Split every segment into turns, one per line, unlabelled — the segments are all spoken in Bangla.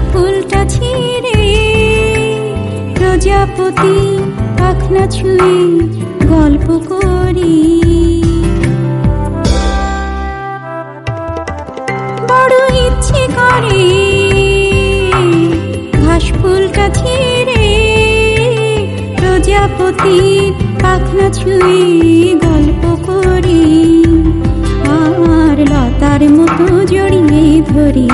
ফুলটা ছিঁড়ে প্রজাপতি পাখনা ছুঁয়ে গল্প করি। বড় ইচ্ছে করে ঘাস ফুলটা ছিঁড়ে প্রজাপতি পাখনা ছুঁয়ে গল্প করি, আর লতার মতো জড়িয়ে ধরি।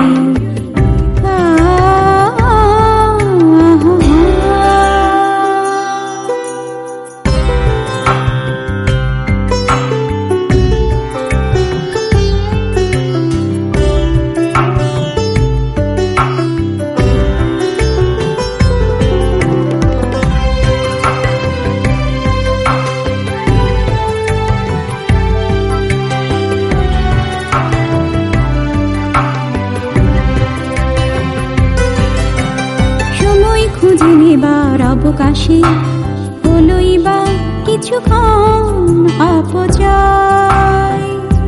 খুঁজে নেবার অবকাশে হলোই বা কিছুক্ষণ অপচয়।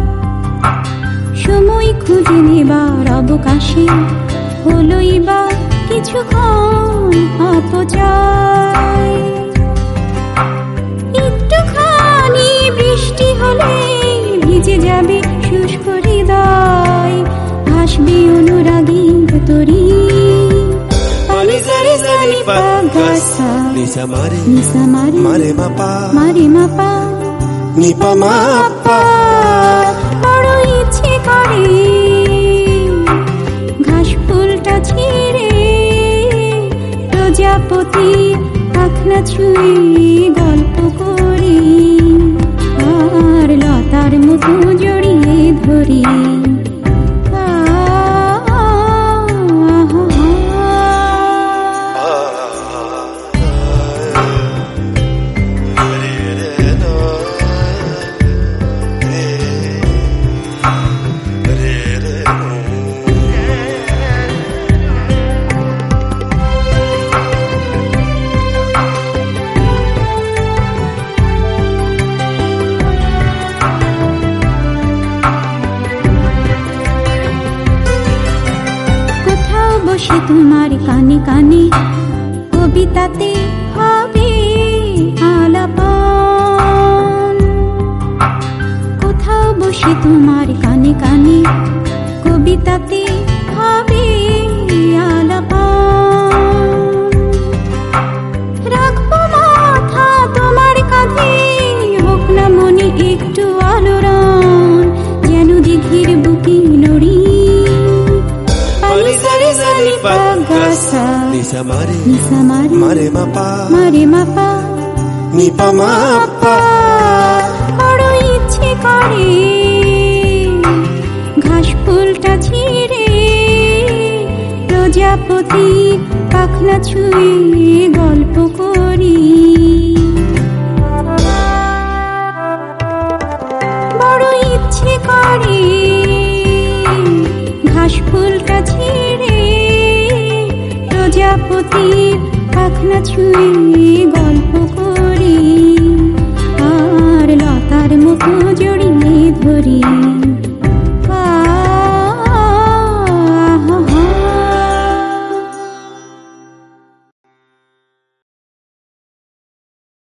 সময় খুঁজে নেবার অবকাশে হলোই বা কিছুক্ষণ অপচয়। একটুখানি বৃষ্টি হলে ভিজে যাবে শুষ্ক হৃদয়, ভাসবে অনুরাগী তরি।
Nisa mare mare mapa
nipa mapa। বড় ইচ্ছে করে ঘাস ফুলটা ছিঁড়ে প্রজাপতি পাখনা ছুঁয়ে গল্প করি, আর লতার মতো জড়িয়ে ধরি। বসে তোমার কানে কানে কবিতাতে হবে আলাপন। কোথাও বসে তোমার কানে কানে কবিতাতে হবে আলাপন। রাখবো মাথা তোমার কাঁধে, হোক না মনে একটু আলোড়ন, যেন দিঘির বুকে নড়ি।
Nisa mare mapa
nipa mapa। বড় ইচ্ছে করে ঘাস ফুলটা ছিঁড়ে প্রজাপতি পাখনা ছুঁয়ে গল্প করি। বড় ইচ্ছে করে ঘাস ফুলটা ছিঁড়ে প্রজাপতি পাখনা ছুঁয়ে গল্প